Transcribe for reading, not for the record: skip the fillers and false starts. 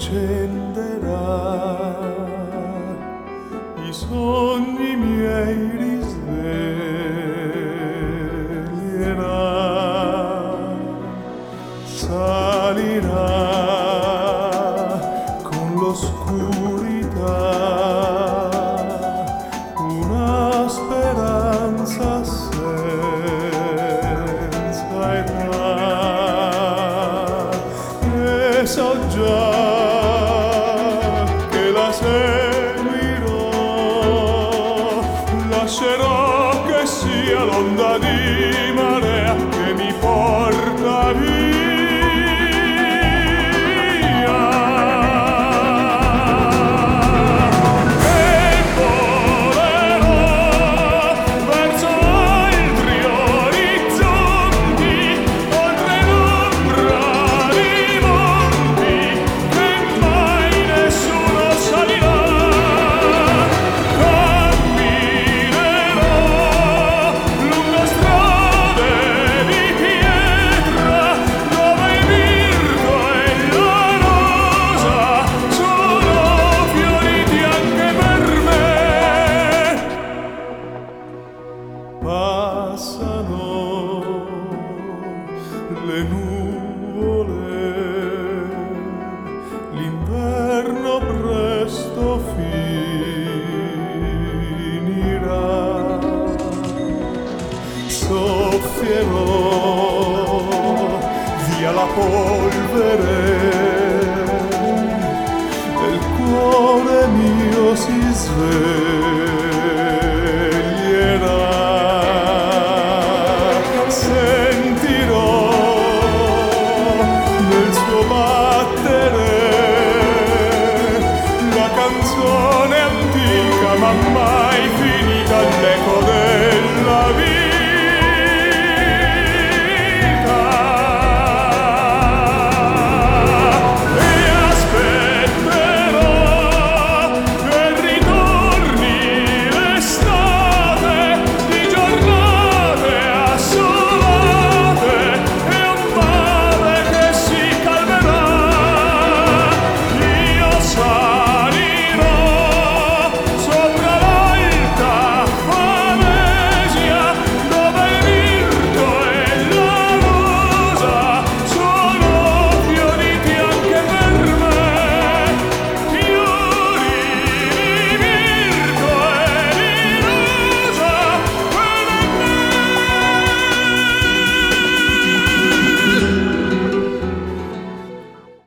riaccenderà, i sogni miei risveglierà, salirà con l'oscurità una speranza senza età, e so già che la seguirò, lascerò che sia l'onda di marea che mi porta via. Passano le nuvole, l'inverno presto finirà, soffierò via la polvere e il cuore mio si sveglia.